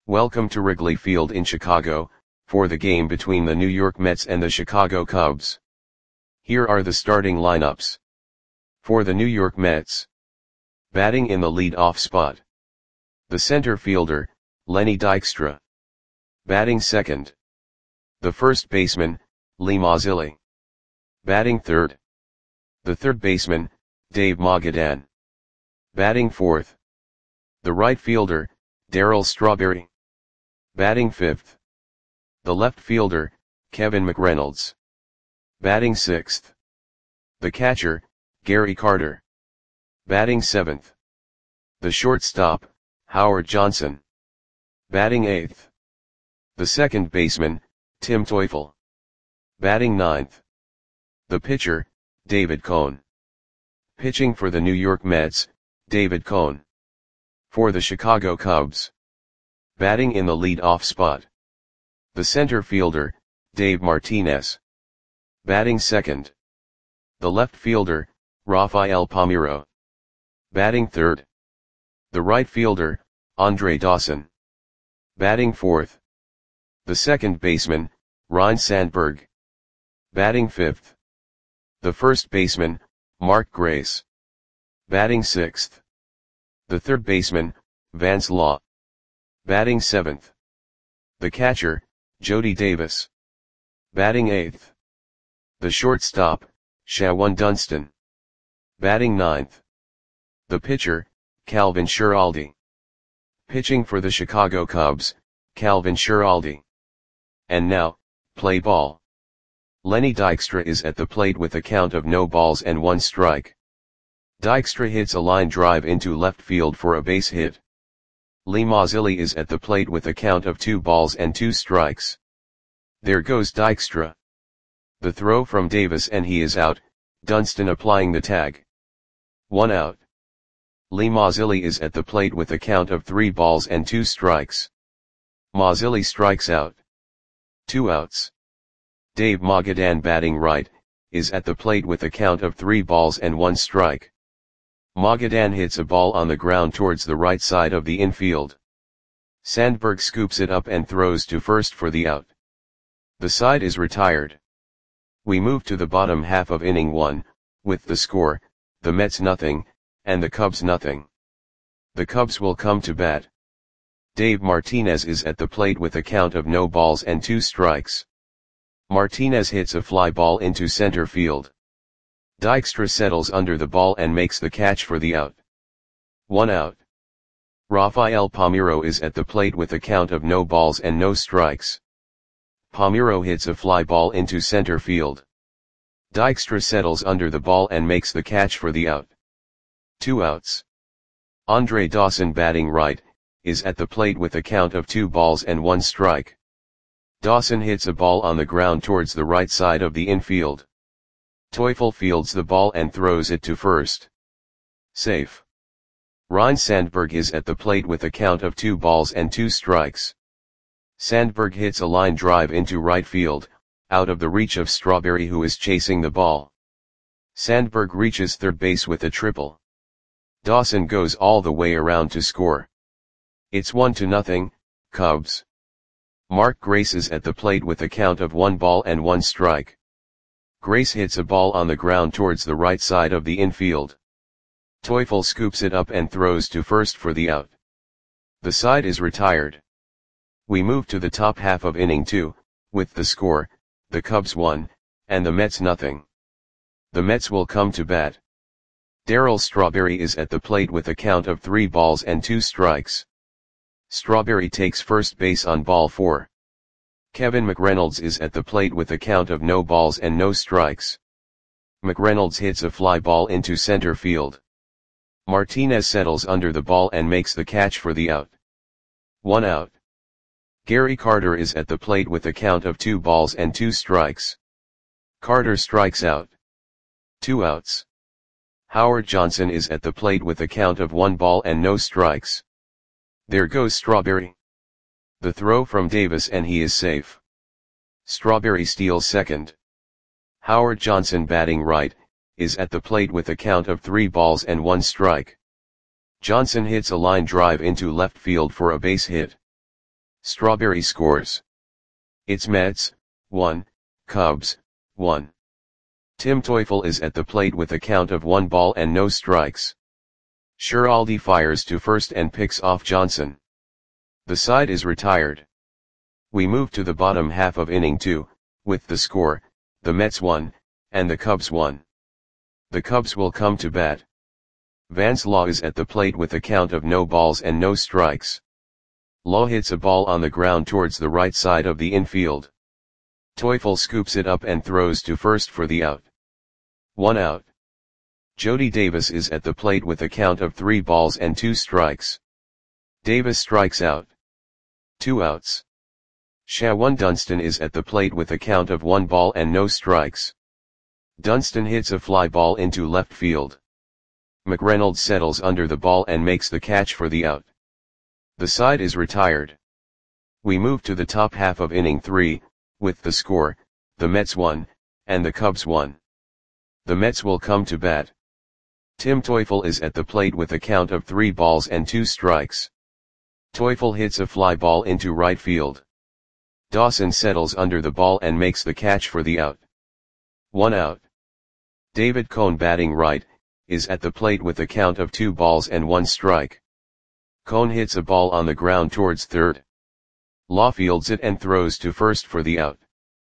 Welcome to Wrigley Field in Chicago, for the game between the New York Mets and the Chicago Cubs. Here are the starting lineups. For the New York Mets. Batting in the lead-off spot. The center fielder, Lenny Dykstra. Batting second. The first baseman, Lee Mazzilli. Batting third. The third baseman, Dave Magadan. Batting fourth. The right fielder, Darryl Strawberry. Batting fifth. The left fielder, Kevin McReynolds. Batting sixth. The catcher, Gary Carter. Batting seventh. The shortstop, Howard Johnson. Batting eighth. The second baseman, Tim Teufel. Batting ninth. The pitcher, David Cone. Pitching for the New York Mets, David Cone. For the Chicago Cubs. Batting in the lead-off spot. The center fielder, Dave Martinez. Batting second. The left fielder, Rafael Palmeiro. Batting third. The right fielder, Andre Dawson. Batting fourth. The second baseman, Ryne Sandberg. Batting fifth. The first baseman, Mark Grace. Batting sixth. The third baseman, Vance Law. Batting seventh. The catcher, Jody Davis. Batting eighth. The shortstop, Shawan Dunston. Batting ninth. The pitcher, Calvin Schiraldi. Pitching for the Chicago Cubs, Calvin Schiraldi. And now, play ball. Lenny Dykstra is at the plate with a count of no balls and one strike. Dykstra hits a line drive into left field for a base hit. Lee Mazzilli is at the plate with a count of 2 balls and 2 strikes. There goes Dykstra. The throw from Davis and he is out, Dunston applying the tag. 1 out. Lee Mazzilli is at the plate with a count of 3 balls and 2 strikes. Mazzilli strikes out. 2 outs. Dave Magadan batting right, is at the plate with a count of 3 balls and 1 strike. Magadan hits a ball on the ground towards the right side of the infield. Sandberg scoops it up and throws to first for the out. The side is retired. We move to the bottom half of inning 1, with the score, the Mets nothing, and the Cubs nothing. The Cubs will come to bat. Dave Martinez is at the plate with a count of no balls and 2 strikes. Martinez hits a fly ball into center field. Dykstra settles under the ball and makes the catch for the out. 1 out. Rafael Palmeiro is at the plate with a count of no balls and no strikes. Palmeiro hits a fly ball into center field. Dykstra settles under the ball and makes the catch for the out. 2 outs. Andre Dawson batting right, is at the plate with a count of 2 balls and 1 strike. Dawson hits a ball on the ground towards the right side of the infield. Teufel fields the ball and throws it to first. Safe. Ryne Sandberg is at the plate with a count of 2 balls and 2 strikes. Sandberg hits a line drive into right field, out of the reach of Strawberry who is chasing the ball. Sandberg reaches third base with a triple. Dawson goes all the way around to score. It's 1-0, Cubs. Mark Grace is at the plate with a count of 1 ball and 1 strike. Grace hits a ball on the ground towards the right side of the infield. Teufel scoops it up and throws to first for the out. The side is retired. We move to the top half of inning 2, with the score, the Cubs 1, and the Mets nothing. The Mets will come to bat. Darryl Strawberry is at the plate with a count of 3 balls and 2 strikes. Strawberry takes first base on ball 4. Kevin McReynolds is at the plate with a count of no balls and no strikes. McReynolds hits a fly ball into center field. Martinez settles under the ball and makes the catch for the out. 1 out. Gary Carter is at the plate with a count of 2 balls and 2 strikes. Carter strikes out. 2 outs. Howard Johnson is at the plate with a count of 1 ball and no strikes. There goes Strawberry. The throw from Davis and he is safe. Strawberry steals second. Howard Johnson batting right, is at the plate with a count of 3 balls and 1 strike. Johnson hits a line drive into left field for a base hit. Strawberry scores. It's Mets, 1, Cubs, 1. Tim Teufel is at the plate with a count of 1 ball and no strikes. Schiraldi fires to first and picks off Johnson. The side is retired. We move to the bottom half of inning 2, with the score, the Mets 1, and the Cubs 1. The Cubs will come to bat. Vance Law is at the plate with a count of no balls and no strikes. Law hits a ball on the ground towards the right side of the infield. Teufel scoops it up and throws to first for the out. 1 out. Jody Davis is at the plate with a count of 3 balls and 2 strikes. Davis strikes out. 2 outs. Shawan Dunston is at the plate with a count of 1 ball and no strikes. Dunston hits a fly ball into left field. McReynolds settles under the ball and makes the catch for the out. The side is retired. We move to the top half of inning 3, with the score, the Mets 1, and the Cubs 1. The Mets will come to bat. Tim Teufel is at the plate with a count of 3 balls and 2 strikes. Teufel hits a fly ball into right field. Dawson settles under the ball and makes the catch for the out. 1 out. David Cone, batting right, is at the plate with a count of 2 balls and 1 strike. Cone hits a ball on the ground towards third. Law fields it and throws to first for the out.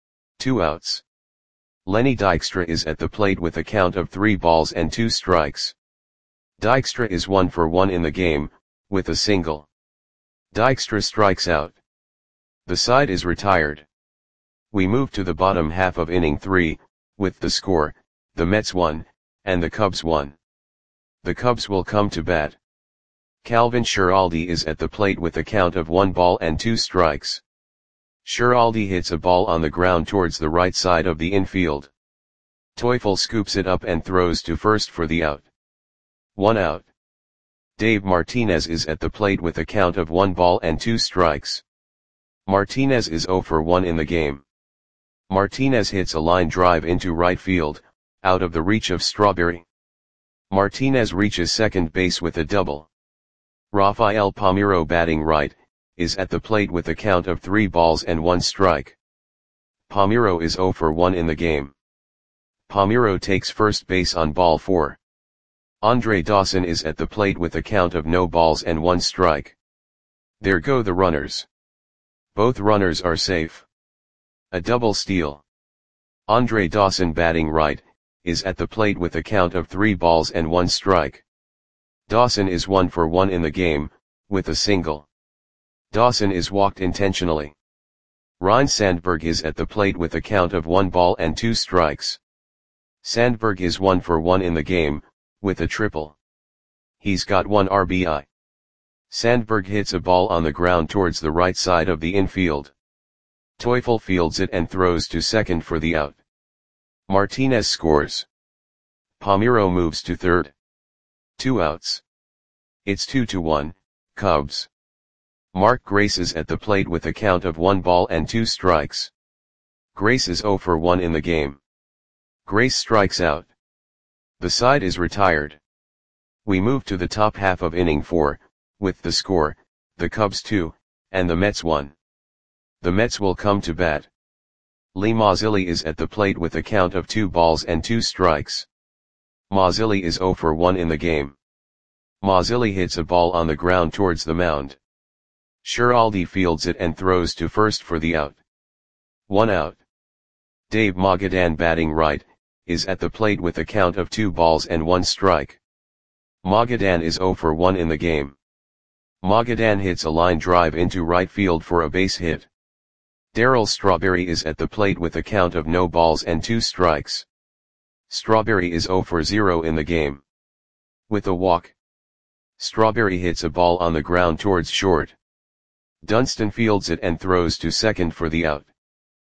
2 outs. Lenny Dykstra is at the plate with a count of 3 balls and 2 strikes. Dykstra is 1 for 1 in the game, with a single. Dykstra strikes out. The side is retired. We move to the bottom half of inning 3, with the score, the Mets 1, and the Cubs 1. The Cubs will come to bat. Calvin Schiraldi is at the plate with a count of 1 ball and 2 strikes. Schiraldi hits a ball on the ground towards the right side of the infield. Teufel scoops it up and throws to first for the out. 1 out. Dave Martinez is at the plate with a count of 1 ball and 2 strikes. Martinez is 0 for 1 in the game. Martinez hits a line drive into right field, out of the reach of Strawberry. Martinez reaches second base with a double. Rafael Palmeiro, batting right, is at the plate with a count of 3 balls and 1 strike. Palmeiro is 0 for 1 in the game. Palmeiro takes first base on ball 4. Andre Dawson is at the plate with a count of no balls and 1 strike. There go the runners. Both runners are safe. A double steal. Andre Dawson, batting right, is at the plate with a count of 3 balls and 1 strike. Dawson is 1 for 1 in the game, with a single. Dawson is walked intentionally. Ryne Sandberg is at the plate with a count of 1 ball and 2 strikes. Sandberg is 1 for 1 in the game, with a triple. He's got 1 RBI. Sandberg hits a ball on the ground towards the right side of the infield. Teufel fields it and throws to second for the out. Martinez scores. Palmeiro moves to third. 2 outs. It's 2-1, Cubs. Mark Grace is at the plate with a count of 1 ball and 2 strikes. Grace is 0 for 1 in the game. Grace strikes out. The side is retired. We move to the top half of inning 4, with the score, the Cubs 2, and the Mets 1. The Mets will come to bat. Lee Mazzilli is at the plate with a count of 2 balls and 2 strikes. Mazzilli is 0 for 1 in the game. Mazzilli hits a ball on the ground towards the mound. Schiraldi fields it and throws to first for the out. 1 out. Dave Magadan, batting right, is at the plate with a count of 2 balls and 1 strike. Magadan is 0 for 1 in the game. Magadan hits a line drive into right field for a base hit. Darryl Strawberry is at the plate with a count of no balls and 2 strikes. Strawberry is 0 for 0 in the game. With a walk. Strawberry hits a ball on the ground towards short. Dunston fields it and throws to second for the out.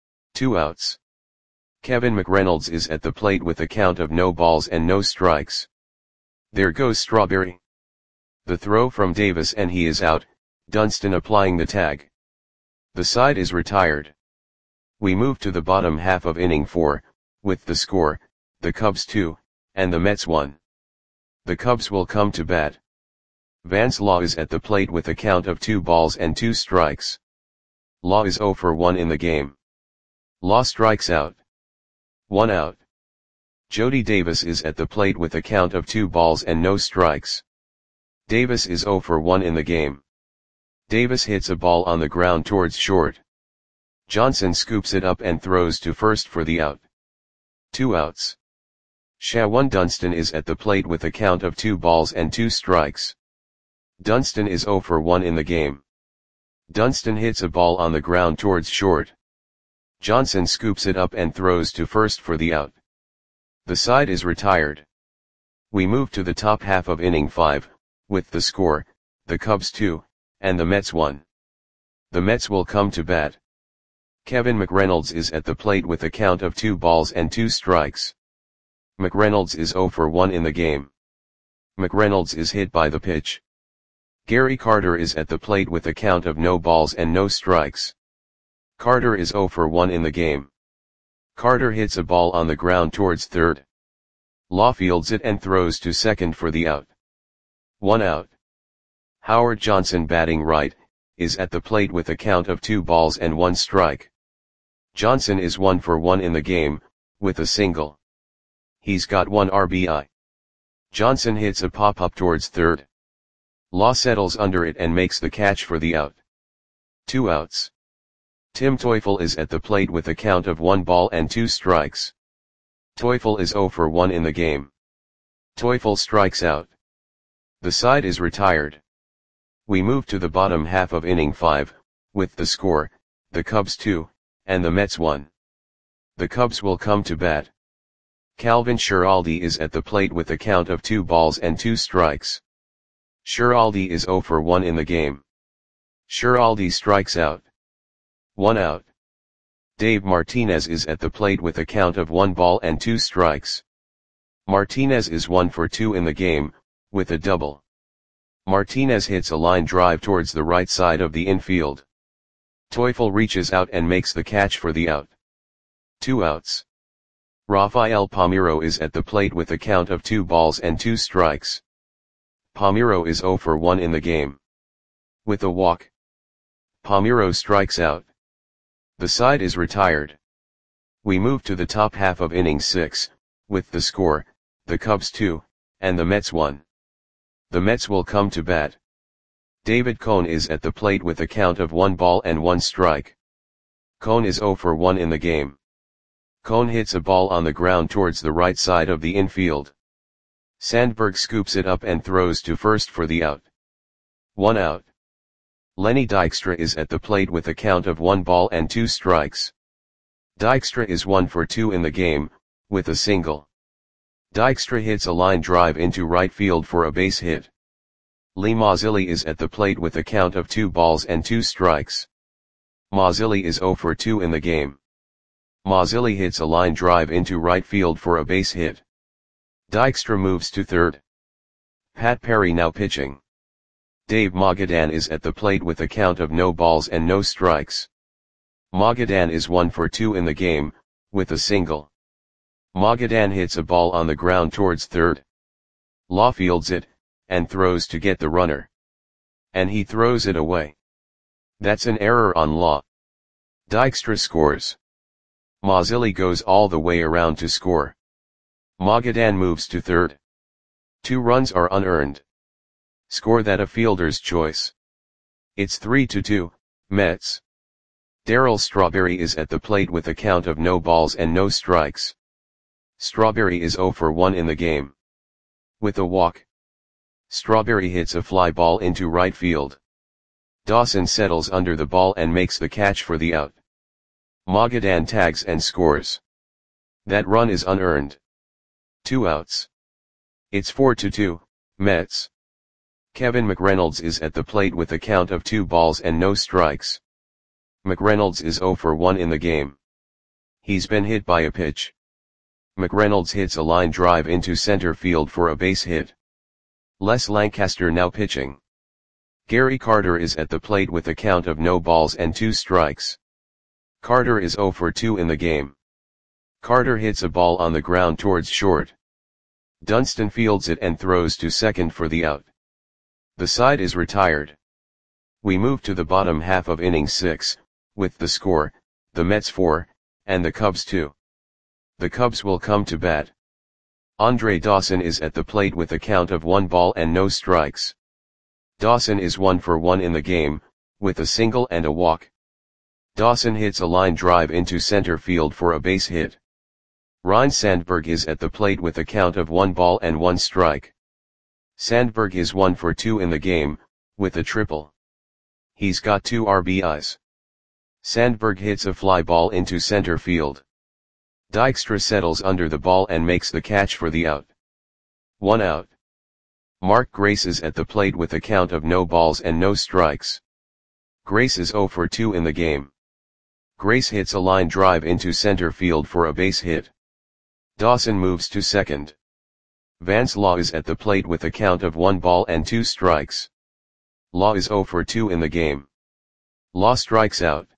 2 outs. Kevin McReynolds is at the plate with a count of no balls and no strikes. There goes Strawberry. The throw from Davis and he is out, Dunston applying the tag. The side is retired. We move to the bottom half of inning 4, with the score, the Cubs 2, and the Mets 1. The Cubs will come to bat. Vance Law is at the plate with a count of 2 balls and 2 strikes. Law is 0 for 1 in the game. Law strikes out. 1 out. Jody Davis is at the plate with a count of 2 balls and no strikes. Davis is 0 for 1 in the game. Davis hits a ball on the ground towards short. Johnson scoops it up and throws to first for the out. 2 outs. Shawan Dunston is at the plate with a count of 2 balls and 2 strikes. Dunston is 0 for 1 in the game. Dunston hits a ball on the ground towards short. Johnson scoops it up and throws to first for the out. The side is retired. We move to the top half of inning 5, with the score, the Cubs 2, and the Mets 1. The Mets will come to bat. Kevin McReynolds is at the plate with a count of 2 balls and 2 strikes. McReynolds is 0 for 1 in the game. McReynolds is hit by the pitch. Gary Carter is at the plate with a count of no balls and no strikes. Carter is 0 for 1 in the game. Carter hits a ball on the ground towards third. Law fields it and throws to second for the out. 1 out. Howard Johnson, batting right, is at the plate with a count of 2 balls and 1 strike. Johnson is 1 for 1 in the game, with a single. He's got 1 RBI. Johnson hits a pop-up towards third. Law settles under it and makes the catch for the out. 2 outs. Tim Teufel is at the plate with a count of 1 ball and 2 strikes. Teufel is 0 for 1 in the game. Teufel strikes out. The side is retired. We move to the bottom half of inning 5, with the score, the Cubs 2, and the Mets 1. The Cubs will come to bat. Calvin Schiraldi is at the plate with a count of 2 balls and 2 strikes. Schiraldi is 0 for 1 in the game. Schiraldi strikes out. 1 out. Dave Martinez is at the plate with a count of 1 ball and 2 strikes. Martinez is 1 for 2 in the game, with a double. Martinez hits a line drive towards the right side of the infield. Teufel reaches out and makes the catch for the out. 2 outs. Rafael Palmeiro is at the plate with a count of 2 balls and 2 strikes. Palmeiro is 0 for 1 in the game. With a walk, Palmeiro strikes out. The side is retired. We move to the top half of inning 6, with the score, the Cubs 2, and the Mets 1. The Mets will come to bat. David Cone is at the plate with a count of 1 ball and 1 strike. Cone is 0 for 1 in the game. Cone hits a ball on the ground towards the right side of the infield. Sandberg scoops it up and throws to first for the out. 1 out. Lenny Dykstra is at the plate with a count of 1 ball and 2 strikes. Dykstra is 1 for 2 in the game, with a single. Dykstra hits a line drive into right field for a base hit. Lee Mazzilli is at the plate with a count of 2 balls and 2 strikes. Mazzilli is 0 for 2 in the game. Mazzilli hits a line drive into right field for a base hit. Dykstra moves to third. Pat Perry now pitching. Dave Magadan is at the plate with a count of no balls and no strikes. Magadan is 1 for 2 in the game, with a single. Magadan hits a ball on the ground towards third. Law fields it, and throws to get the runner. And he throws it away. That's an error on Law. Dykstra scores. Mazzilli goes all the way around to score. Magadan moves to third. 2 runs are unearned. Score that a fielder's choice. It's 3-2, Mets. Darryl Strawberry is at the plate with a count of no balls and no strikes. Strawberry is 0 for 1 in the game. With a walk, Strawberry hits a fly ball into right field. Dawson settles under the ball and makes the catch for the out. Magadan tags and scores. That run is unearned. 2 outs. It's 4-2, Mets. Kevin McReynolds is at the plate with a count of 2 balls and no strikes. McReynolds is 0 for 1 in the game. He's been hit by a pitch. McReynolds hits a line drive into center field for a base hit. Les Lancaster now pitching. Gary Carter is at the plate with a count of no balls and 2 strikes. Carter is 0 for 2 in the game. Carter hits a ball on the ground towards short. Dunston fields it and throws to second for the out. The side is retired. We move to the bottom half of inning 6, with the score, the Mets 4, and the Cubs 2. The Cubs will come to bat. Andre Dawson is at the plate with a count of 1 ball and no strikes. Dawson is 1 for 1 in the game, with a single and a walk. Dawson hits a line drive into center field for a base hit. Ryne Sandberg is at the plate with a count of 1 ball and 1 strike. Sandberg is 1 for 2 in the game, with a triple. He's got 2 RBIs. Sandberg hits a fly ball into center field. Dykstra settles under the ball and makes the catch for the out. 1 out. Mark Grace is at the plate with a count of no balls and no strikes. Grace is 0 for 2 in the game. Grace hits a line drive into center field for a base hit. Dawson moves to second. Vance Law is at the plate with a count of 1 ball and 2 strikes. Law is 0 for 2 in the game. Law strikes out.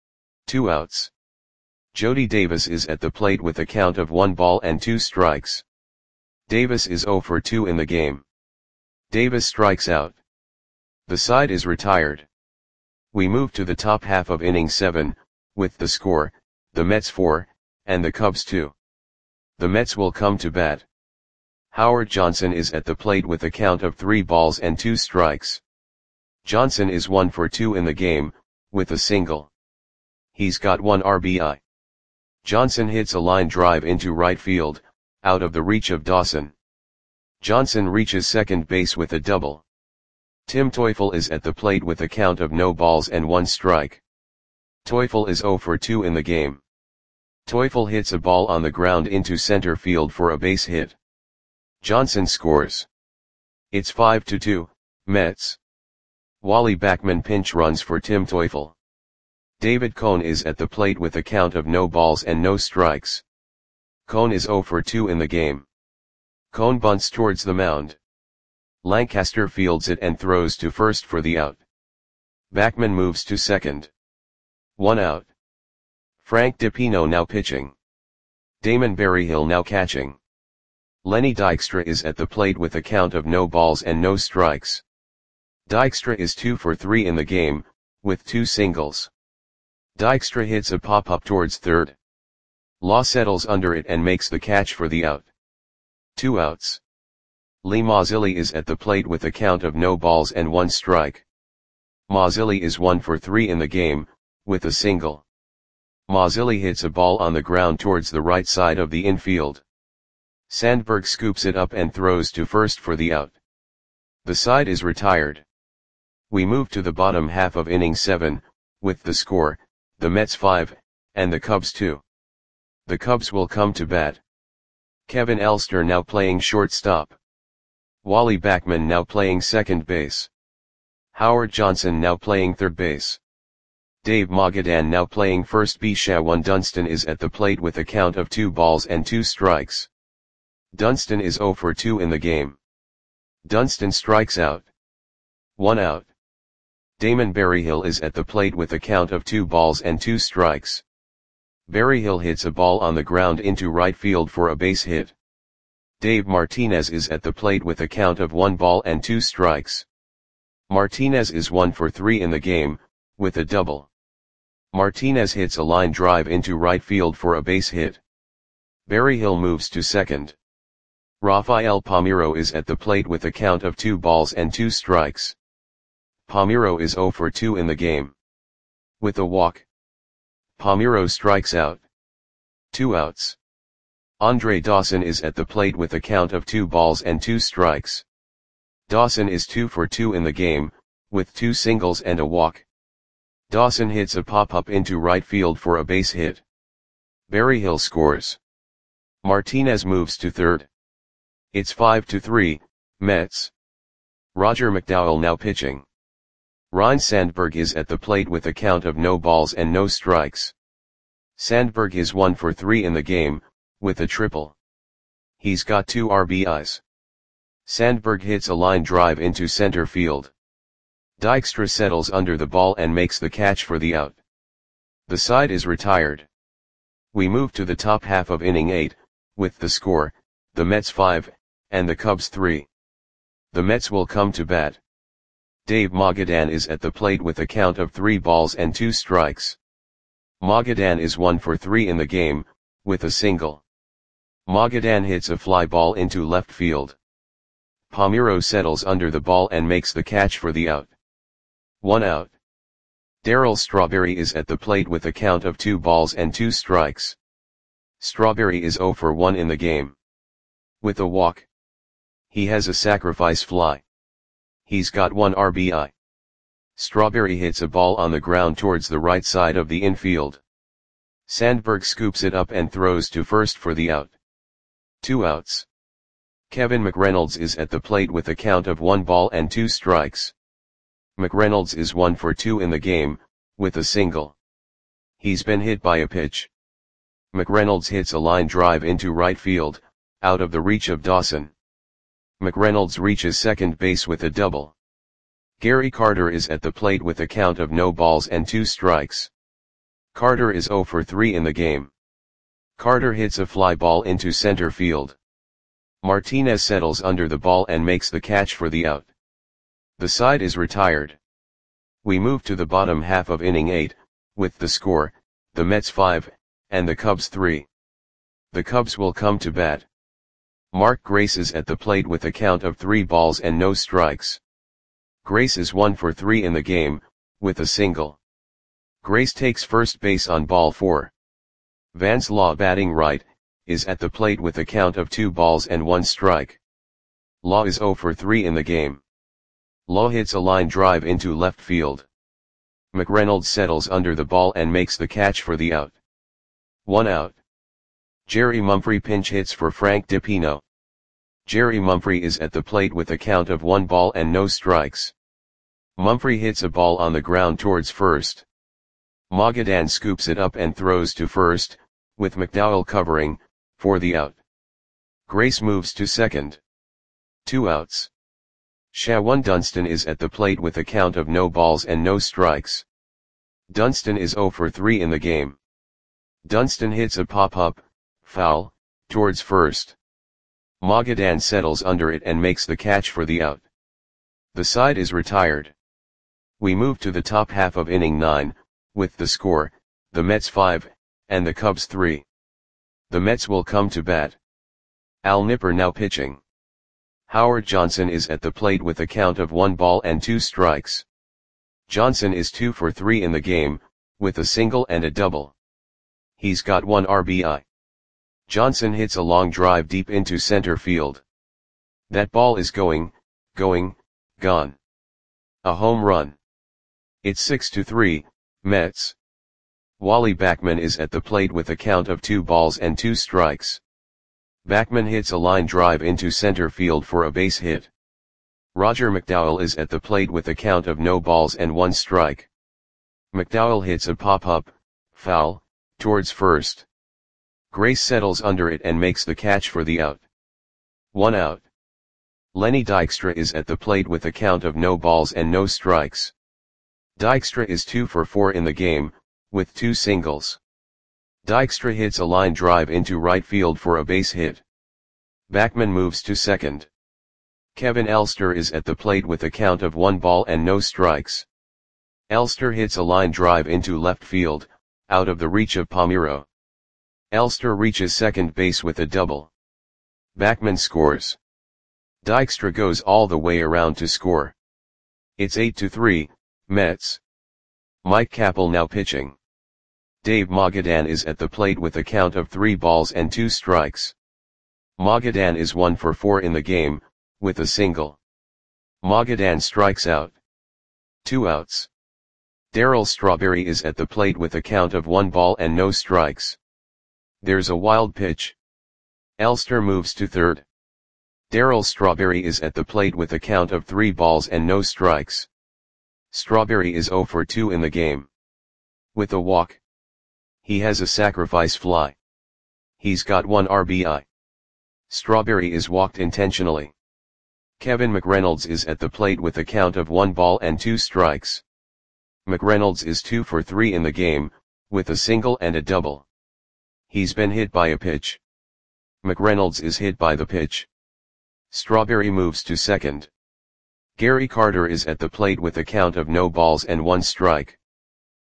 2 outs. Jody Davis is at the plate with a count of 1 ball and 2 strikes. Davis is 0 for 2 in the game. Davis strikes out. The side is retired. We move to the top half of inning 7, with the score, the Mets 4, and the Cubs 2. The Mets will come to bat. Howard Johnson is at the plate with a count of 3 balls and 2 strikes. Johnson is 1 for 2 in the game, with a single. He's got 1 RBI. Johnson hits a line drive into right field, out of the reach of Dawson. Johnson reaches second base with a double. Tim Teufel is at the plate with a count of no balls and 1 strike. Teufel is 0 for 2 in the game. Teufel hits a ball on the ground into center field for a base hit. Johnson scores. It's 5-2, Mets. Wally Backman pinch runs for Tim Teufel. David Cone is at the plate with a count of no balls and no strikes. Cone is 0 for 2 in the game. Cone bunts towards the mound. Lancaster fields it and throws to first for the out. Backman moves to second. 1 out. Frank DiPino now pitching. Damon Berryhill now catching. Lenny Dykstra is at the plate with a count of no balls and no strikes. Dykstra is 2 for 3 in the game, with 2 singles. Dykstra hits a pop-up towards third. Law settles under it and makes the catch for the out. 2 outs. Lee Mazzilli is at the plate with a count of no balls and 1 strike. Mazzilli is 1 for 3 in the game, with a single. Mazzilli hits a ball on the ground towards the right side of the infield. Sandberg scoops it up and throws to first for the out. The side is retired. We move to the bottom half of inning 7, with the score, the Mets 5, and the Cubs 2. The Cubs will come to bat. Kevin Elster now playing shortstop. Wally Backman now playing second base. Howard Johnson now playing third base. Dave Magadan now playing first base. Shawan Dunston is at the plate with a count of 2 balls and 2 strikes. Dunston is 0 for 2 in the game. Dunston strikes out. 1 out. Damon Berryhill is at the plate with a count of 2 balls and 2 strikes. Berryhill hits a ball on the ground into right field for a base hit. Dave Martinez is at the plate with a count of 1 ball and 2 strikes. Martinez is 1 for 3 in the game, with a double. Martinez hits a line drive into right field for a base hit. Berryhill moves to second. Rafael Palmeiro is at the plate with a count of 2 balls and 2 strikes. Palmeiro is 0 for 2 in the game. With a walk. Palmeiro strikes out. 2 outs. Andre Dawson is at the plate with a count of 2 balls and 2 strikes. Dawson is 2 for 2 in the game, with 2 singles and a walk. Dawson hits a pop-up into right field for a base hit. Berryhill scores. Martinez moves to third. It's 5-3, Mets. Roger McDowell now pitching. Ryne Sandberg is at the plate with a count of no balls and no strikes. Sandberg is 1 for 3 in the game, with a triple. He's got 2 RBIs. Sandberg hits a line drive into center field. Dykstra settles under the ball and makes the catch for the out. The side is retired. We move to the top half of inning 8, with the score, the Mets 5, and the Cubs 3. The Mets will come to bat. Dave Magadan is at the plate with a count of 3 balls and 2 strikes. Magadan is 1 for 3 in the game, with a single. Magadan hits a fly ball into left field. Palmeiro settles under the ball and makes the catch for the out. 1 out. Darryl Strawberry is at the plate with a count of 2 balls and 2 strikes. Strawberry is 0 for 1 in the game. With a walk. He has a sacrifice fly. He's got 1 RBI. Strawberry hits a ball on the ground towards the right side of the infield. Sandberg scoops it up and throws to first for the out. 2 outs. Kevin McReynolds is at the plate with a count of 1 ball and 2 strikes. McReynolds is 1 for 2 in the game, with a single. He's been hit by a pitch. McReynolds hits a line drive into right field, out of the reach of Dawson. McReynolds reaches second base with a double. Gary Carter is at the plate with a count of no balls and 2 strikes. Carter is 0 for 3 in the game. Carter hits a fly ball into center field. Martinez settles under the ball and makes the catch for the out. The side is retired. We move to the bottom half of inning 8, with the score, the Mets 5, and the Cubs 3. The Cubs will come to bat. Mark Grace is at the plate with a count of 3 balls and no strikes. Grace is 1 for 3 in the game, with a single. Grace takes first base on ball 4. Vance Law, batting right, is at the plate with a count of 2 balls and 1 strike. Law is 0 for 3 in the game. Law hits a line drive into left field. McReynolds settles under the ball and makes the catch for the out. 1 out. Jerry Mumphrey pinch hits for Frank DiPino. Jerry Mumphrey is at the plate with a count of 1 ball and no strikes. Mumphrey hits a ball on the ground towards first. Magadan scoops it up and throws to first, with McDowell covering, for the out. Grace moves to second. 2 outs. Shawan Dunston is at the plate with a count of no balls and no strikes. Dunston is 0 for 3 in the game. Dunston hits a pop-up, foul, towards first. Magadan settles under it and makes the catch for the out. The side is retired. We move to the top half of inning 9, with the score, the Mets 5, and the Cubs 3. The Mets will come to bat. Al Nipper now pitching. Howard Johnson is at the plate with a count of 1 ball and 2 strikes. Johnson is 2 for 3 in the game, with a single and a double. He's got 1 RBI. Johnson hits a long drive deep into center field. That ball is going, gone. A home run. It's 6-3, Mets. Wally Backman is at the plate with a count of 2 balls and 2 strikes. Backman hits a line drive into center field for a base hit. Roger McDowell is at the plate with a count of no balls and 1 strike. McDowell hits a pop-up, foul, towards first. Grace settles under it and makes the catch for the out. 1 out. Lenny Dykstra is at the plate with a count of no balls and no strikes. Dykstra is 2 for 4 in the game, with 2 singles. Dykstra hits a line drive into right field for a base hit. Backman moves to second. Kevin Elster is at the plate with a count of 1 ball and no strikes. Elster hits a line drive into left field, out of the reach of Palmeiro. Elster reaches second base with a double. Backman scores. Dykstra goes all the way around to score. It's 8-3, Mets. Mike Capel now pitching. Dave Magadan is at the plate with a count of 3 balls and 2 strikes. Magadan is 1 for 4 in the game, with a single. Magadan strikes out. 2 outs. Darryl Strawberry is at the plate with a count of 1 ball and no strikes. There's a wild pitch. Elster moves to third. Darryl Strawberry is at the plate with a count of 3 balls and no strikes. Strawberry is 0 for 2 in the game. With a walk. He has a sacrifice fly. He's got 1 RBI. Strawberry is walked intentionally. Kevin McReynolds is at the plate with a count of 1 ball and 2 strikes. McReynolds is 2 for 3 in the game, with a single and a double. He's been hit by a pitch. McReynolds is hit by the pitch. Strawberry moves to second. Gary Carter is at the plate with a count of no balls and 1 strike.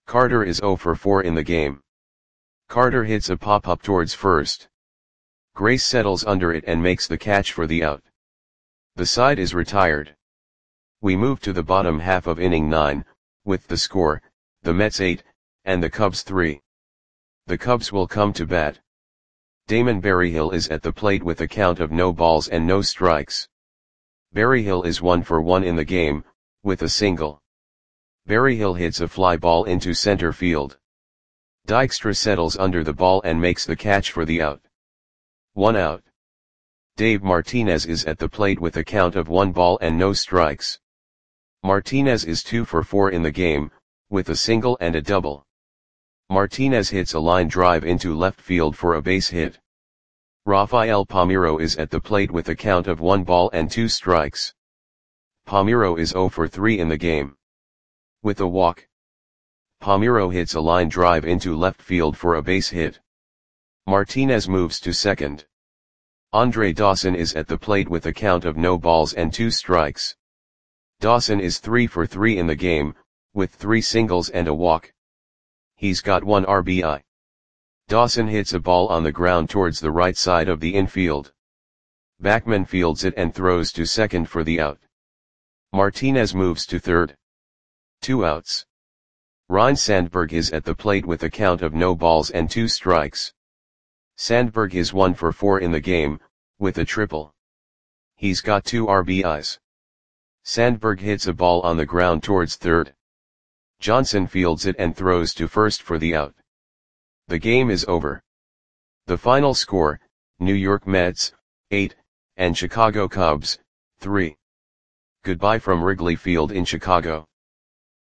Carter is 0 for 4 in the game. Carter hits a pop-up towards first. Grace settles under it and makes the catch for the out. The side is retired. We move to the bottom half of inning 9, with the score, the Mets 8, and the Cubs 3. The Cubs will come to bat. Damon Berryhill is at the plate with a count of no balls and no strikes. Berryhill is 1 for 1 in the game, with a single. Berryhill hits a fly ball into center field. Dykstra settles under the ball and makes the catch for the out. 1 out. Dave Martinez is at the plate with a count of 1 ball and no strikes. Martinez is 2 for 4 in the game, with a single and a double. Martinez hits a line drive into left field for a base hit. Rafael Palmeiro is at the plate with a count of 1 ball and 2 strikes. Palmeiro is 0 for 3 in the game. With a walk. Palmeiro hits a line drive into left field for a base hit. Martinez moves to second. Andre Dawson is at the plate with a count of no balls and 2 strikes. Dawson is 3 for 3 in the game, with 3 singles and a walk. He's got 1 RBI. Dawson hits a ball on the ground towards the right side of the infield. Backman fields it and throws to second for the out. Martinez moves to third. 2 outs. Ryne Sandberg is at the plate with a count of no balls and 2 strikes. Sandberg is 1 for 4 in the game, with a triple. He's got 2 RBIs. Sandberg hits a ball on the ground towards third. Johnson fields it and throws to first for the out. The game is over. The final score, New York Mets, 8, and Chicago Cubs, 3. Goodbye from Wrigley Field in Chicago.